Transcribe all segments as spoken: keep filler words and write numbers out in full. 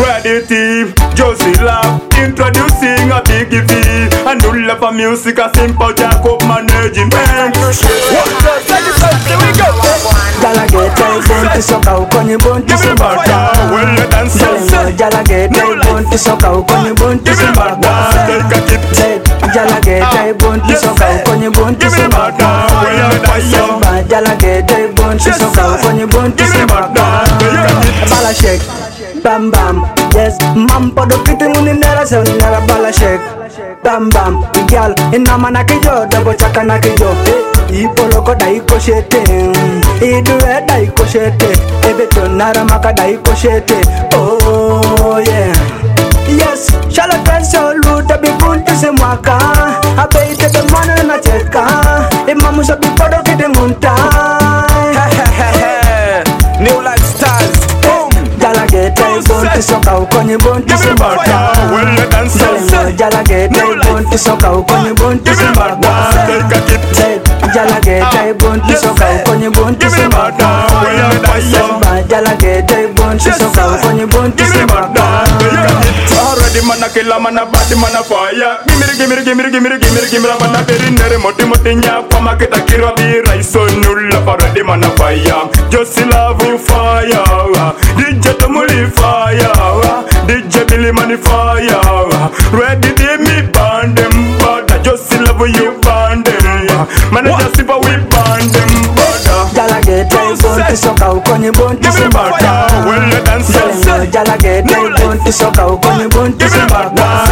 Ready team, Josie Love, introducing a biggie fee. A new love of music, a simple Jacob managing band. Jala get a bunty soka ukoni bunty simbata. Jala get a bunty soka ukoni bunty simbata. Jala get a bunty soka ukoni bunty simbata. Jala get a bunty soka ukoni bunty simbata. Bala shake, bam bam, yes. Mampo do kiti muni nera se nera bala shake, bam bam. Girl, ina mana kijo, double chaka na kijo. Ipoloko daiko shete, iduwe daiko shete, ebeto naramaka daiko shete. Oh yeah, yes. Shala tenso luta bibunti se mwaka, abeite be mwana na cheka, imamu so bipodo kite munta. New lifestyles, boom. Jala geta ibunti soka ukoni bunti se mwaka. Jala geta ibunti soka ukoni bunti se mwaka. Jala geta ibunti soka ukoni bunti se mwaka. Jala geta ibunti soka ukoni bunti se mwaka. Already man a killer, man a body, man a fire. Gimme, gimme, gimme, gimme, gimme, gimme, man a very nere, moti, moti, nya, pama kita kira bi rise so new love already man a fire. Just love you fire, D J Tomuli fire, D J Billy Money fire. Ready to me band them, but I just love you band them. Man a just if we band them, but Jala geta ibunti soka ukoni bunti se mwaka. Jala geta ibunti soka ukoni bunti se mwaka.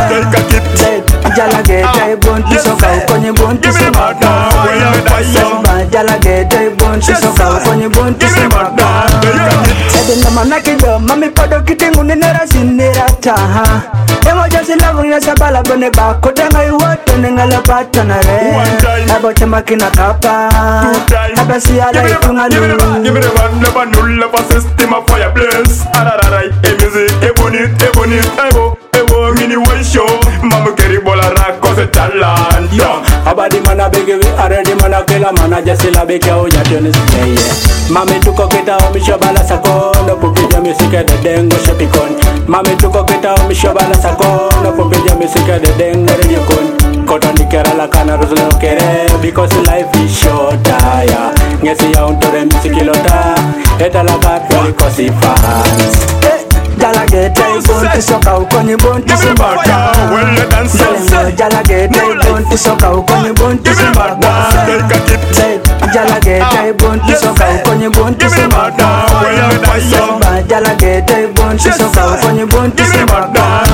Jala geta ibunti soka ukoni bunti se mwaka. Jala geta ibunti soka ukoni bunti se mwaka. Ede na mana kido mami podo kitingu ninera sinera taha. Emo jasi lavu ya sabala bone bako tenga iwote nengala pata na re. Abo chema kina kapa. Aba siyara itunga lu. Give me the one never null love a system of fireplace. Ararai, a music, a bonnet, a bonnet, a bo, a bo, mini one show. Mama carry bola rock cause a talent. Yo, abadi mana bege we already mana kela mana jasila beke o jatonis play. Mami tuko kita o misho bala sako no pupija music de dengo shepikon. Mami tuko kita o misho bala sako no pupija music de dengo rejekon. Kota nikera la kana rozlo kere because life is short. Yeah, ngesi ya untore music ilota. Eta la kat kosi fans. Jala geta ibunti soka ukoni bunti se mwaka. Jala geta ibunti soka ukoni bunti se mwaka. Jala geta ibunti soka ukoni bunti se mwaka. Jala geta ibunti soka ukoni bunti se mwaka.